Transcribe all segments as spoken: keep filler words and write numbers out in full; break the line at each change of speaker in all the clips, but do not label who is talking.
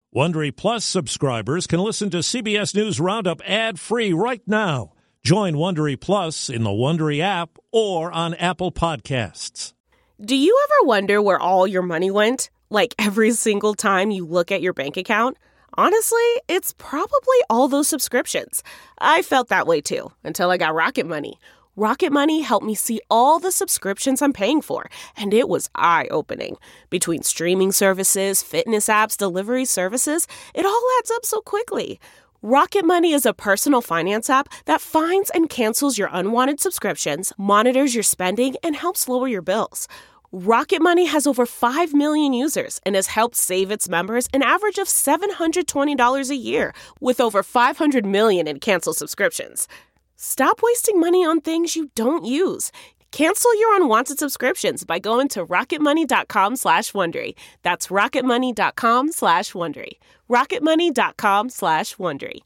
Wondery Plus subscribers can listen to C B S News Roundup ad-free right now. Join Wondery Plus in the Wondery app or on Apple Podcasts.
Do you ever wonder where all your money went? Like every single time you look at your bank account? Honestly, it's probably all those subscriptions. I felt that way too, until I got Rocket Money. Rocket Money helped me see all the subscriptions I'm paying for, and it was eye-opening. Between streaming services, fitness apps, delivery services, it all adds up so quickly. Rocket Money is a personal finance app that finds and cancels your unwanted subscriptions, monitors your spending, and helps lower your bills. Rocket Money has over five million users and has helped save its members an average of seven hundred twenty dollars a year, with over five hundred million in canceled subscriptions. Stop wasting money on things you don't use. Cancel your unwanted subscriptions by going to rocketmoney.com slash Wondery. That's rocketmoney.com slash Wondery. rocketmoney.com slash Wondery.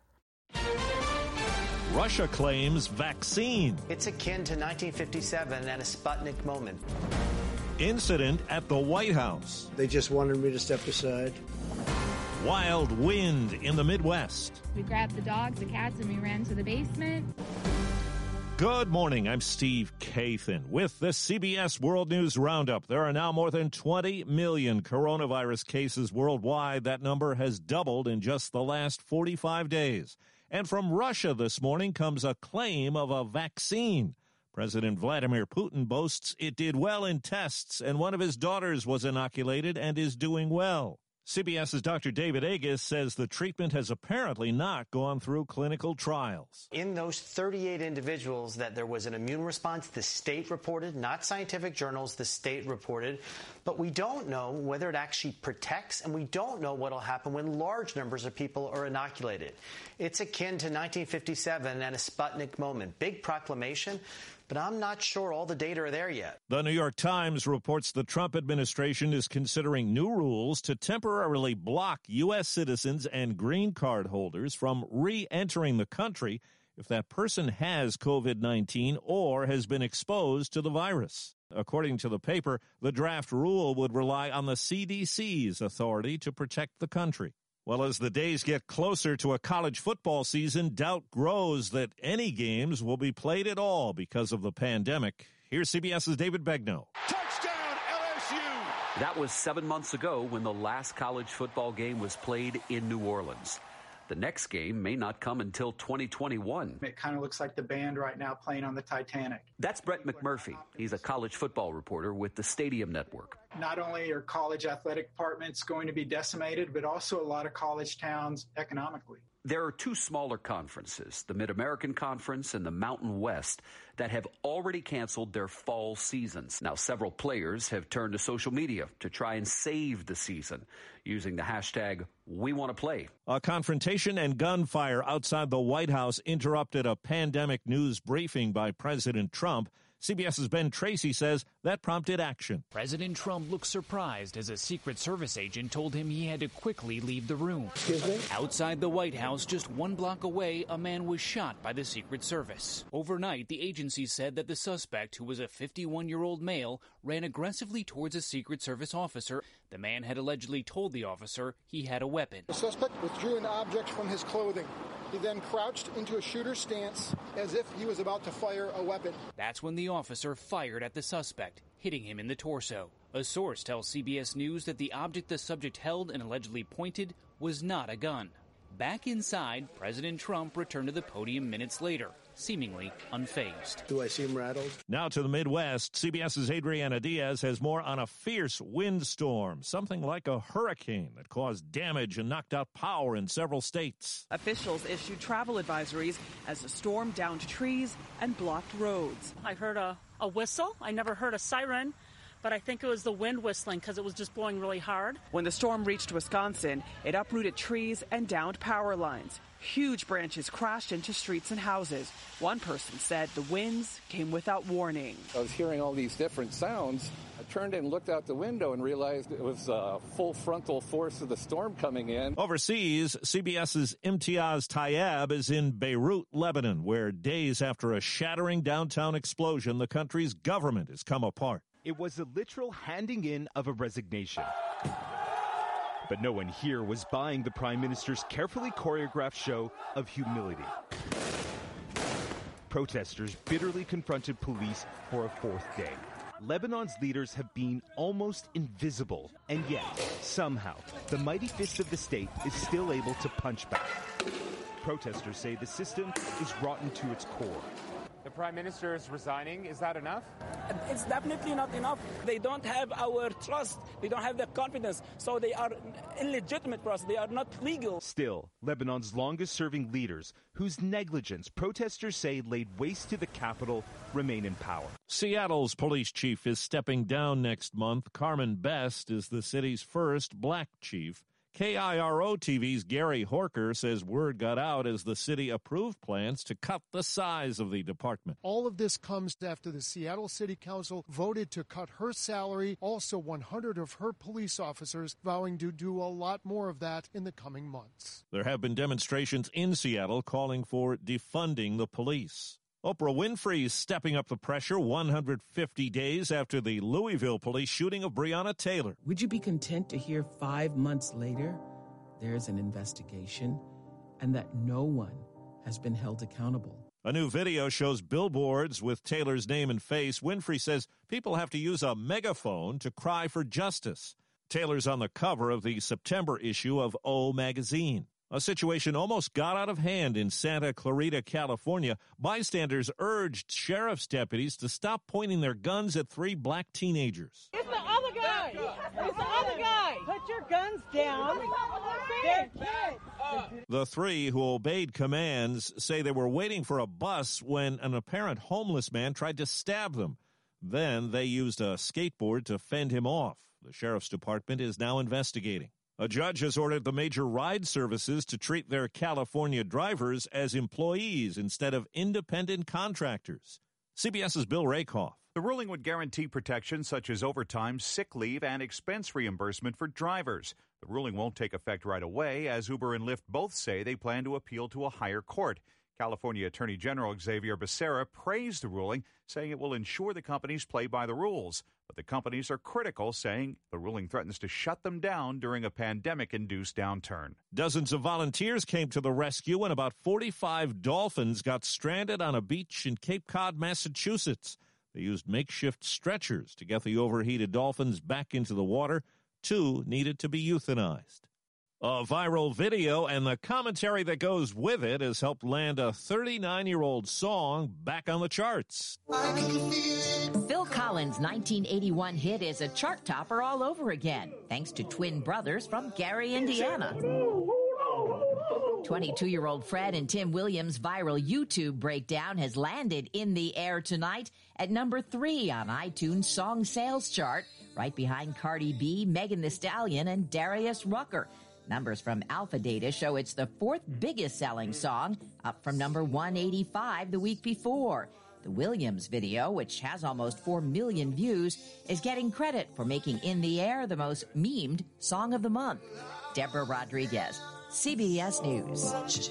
Russia claims vaccine.
It's akin to nineteen fifty-seven and a Sputnik moment.
Incident at the White House.
They just wanted me to step aside.
Wild wind in the Midwest.
We grabbed the dogs, the cats, and we ran to the basement.
Good morning. I'm Steve Kathan with the C B S World News Roundup. There are now more than twenty million coronavirus cases worldwide. That number has doubled in just the last forty-five days. And from Russia this morning comes a claim of a vaccine. President Vladimir Putin boasts it did well in tests, and one of his daughters was inoculated and is doing well. CBS's Doctor David Agus says the treatment has apparently not gone through clinical trials.
In those thirty-eight individuals that there was an immune response, the state reported, not scientific journals, the state reported. But we don't know whether it actually protects, and we don't know what will happen when large numbers of people are inoculated. It's akin to nineteen fifty-seven and a Sputnik moment. Big proclamation. But I'm not sure all the data are there yet.
The New York Times reports the Trump administration is considering new rules to temporarily block U S citizens and green card holders from re-entering the country if that person has covid nineteen or has been exposed to the virus. According to the paper, the draft rule would rely on the C D C's authority to protect the country. Well, as the days get closer to a college football season, doubt grows that any games will be played at all because of the pandemic. Here's CBS's David Begnaud.
Touchdown, L S U! That was seven months ago when the last college football game was played in New Orleans. The next game may not come until twenty twenty-one.
It kind of looks like the band right now playing on the Titanic.
That's Brett McMurphy. He's a college football reporter with the Stadium Network.
Not only are college athletic departments going to be decimated, but also a lot of college towns economically.
There are two smaller conferences, the Mid-American Conference and the Mountain West, that have already canceled their fall seasons. Now, several players have turned to social media to try and save the season using the hashtag #WeWantToPlay.
A confrontation and gunfire outside the White House interrupted a pandemic news briefing by President Trump. CBS's Ben Tracy says that prompted action.
President Trump looked surprised as a Secret Service agent told him he had to quickly leave the room.
Excuse me?
Outside the White House, just one block away, a man was shot by the Secret Service. Overnight, the agency said that the suspect, who was a fifty-one-year-old male, ran aggressively towards a Secret Service officer. The man had allegedly told the officer he had a weapon.
The suspect withdrew an object from his clothing. He then crouched into a shooter's stance as if he was about to fire a weapon.
That's when the officer fired at the suspect, hitting him in the torso. A source tells C B S News that the object the subject held and allegedly pointed was not a gun. Back inside, President Trump returned to the podium minutes later, seemingly unfazed.
Do I seem rattled?
Now to the Midwest. CBS's Adriana Diaz has more on a fierce windstorm, something like a hurricane that caused damage and knocked out power in several states.
Officials issued travel advisories as the storm downed trees and blocked roads.
I heard a, a whistle. I never heard a siren, but I think it was the wind whistling because it was just blowing really hard.
When the storm reached Wisconsin, it uprooted trees and downed power lines. Huge branches crashed into streets and houses. One person said the winds came without warning.
I was hearing all these different sounds. I turned and looked out the window and realized it was a full frontal force of the storm coming in.
Overseas, CBS's Imtiaz Tayeb is in Beirut, Lebanon, where days after a shattering downtown explosion, the country's government has come apart.
It was the literal handing in of a resignation. But no one here was buying the Prime Minister's carefully choreographed show of humility. Protesters bitterly confronted police for a fourth day. Lebanon's leaders have been almost invisible, and yet, somehow, the mighty fist of the state is still able to punch back. Protesters say the system is rotten to its core.
The Prime Minister is resigning. Is that enough?
It's definitely not enough. They don't have our trust. They don't have the confidence. So they are illegitimate for us. They are not legal.
Still, Lebanon's longest-serving leaders, whose negligence protesters say laid waste to the capital, remain in power.
Seattle's police chief is stepping down next month. Carmen Best is the city's first black chief. K I R O T V's Gary Horker says word got out as the city approved plans to cut the size of the department.
All of this comes after the Seattle City Council voted to cut her salary, also one hundred of her police officers, vowing to do a lot more of that in the coming months.
There have been demonstrations in Seattle calling for defunding the police. Oprah Winfrey is stepping up the pressure one hundred fifty days after the Louisville police shooting of Breonna Taylor.
Would you be content to hear five months later there's an investigation and that no one has been held accountable?
A new video shows billboards with Taylor's name and face. Winfrey says people have to use a megaphone to cry for justice. Taylor's on the cover of the September issue of O magazine. A situation almost got out of hand in Santa Clarita, California. Bystanders urged sheriff's deputies to stop pointing their guns at three black teenagers.
It's the other guy! It's the other guy! Put your guns down. They're kids.
The three who obeyed commands say they were waiting for a bus when an apparent homeless man tried to stab them. Then they used a skateboard to fend him off. The sheriff's department is now investigating. A judge has ordered the major ride services to treat their California drivers as employees instead of independent contractors. CBS's Bill Rakoff.
The ruling would guarantee protections such as overtime, sick leave, and expense reimbursement for drivers. The ruling won't take effect right away, as Uber and Lyft both say they plan to appeal to a higher court. California Attorney General Xavier Becerra praised the ruling, saying it will ensure the companies play by the rules. But the companies are critical, saying the ruling threatens to shut them down during a pandemic-induced downturn.
Dozens of volunteers came to the rescue when about forty-five dolphins got stranded on a beach in Cape Cod, Massachusetts. They used makeshift stretchers to get the overheated dolphins back into the water. Two needed to be euthanized. A viral video and the commentary that goes with it has helped land a thirty-nine-year-old song back on the charts.
Phil Collins' nineteen eighty-one hit is a chart topper all over again, thanks to twin brothers from Gary, Indiana. twenty-two-year-old Fred and Tim Williams' viral YouTube breakdown has landed in the air tonight at number three on iTunes Song Sales Chart, right behind Cardi B, Megan Thee Stallion, and Darius Rucker. Numbers from Alpha Data show it's the fourth biggest selling song, up from number one eighty-five the week before. The Williams video, which has almost four million views, is getting credit for making In the Air the most memed song of the month. Deborah Rodriguez, C B S News.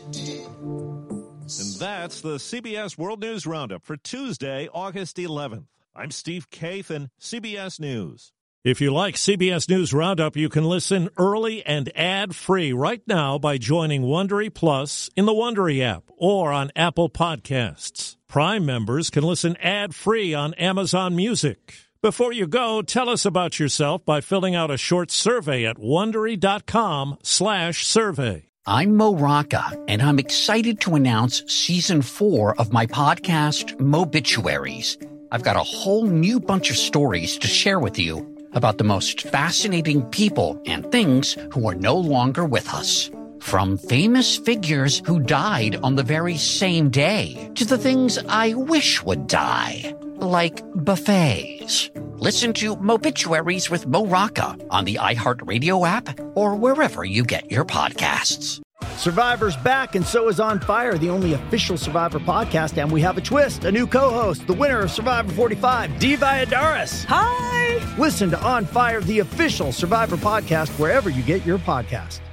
And that's the C B S World News Roundup for Tuesday, August eleventh. I'm Steve Kathan, C B S News. If you like C B S News Roundup, you can listen early and ad-free right now by joining Wondery Plus in the Wondery app or on Apple Podcasts. Prime members can listen ad-free on Amazon Music. Before you go, tell us about yourself by filling out a short survey at Wondery.com slash survey.
I'm Mo Rocca, and I'm excited to announce season four of my podcast, Mobituaries. I've got a whole new bunch of stories to share with you about the most fascinating people and things who are no longer with us. From famous figures who died on the very same day to the things I wish would die, like buffets. Listen to Mobituaries with Mo Rocca on the iHeartRadio app or wherever you get your podcasts.
Survivor's back, and so is On Fire, the only official Survivor podcast, and we have a twist, a new co-host, the winner of Survivor forty-five, Dee Valladares.
Hi!
Listen to On Fire, the official Survivor podcast, wherever you get your podcast.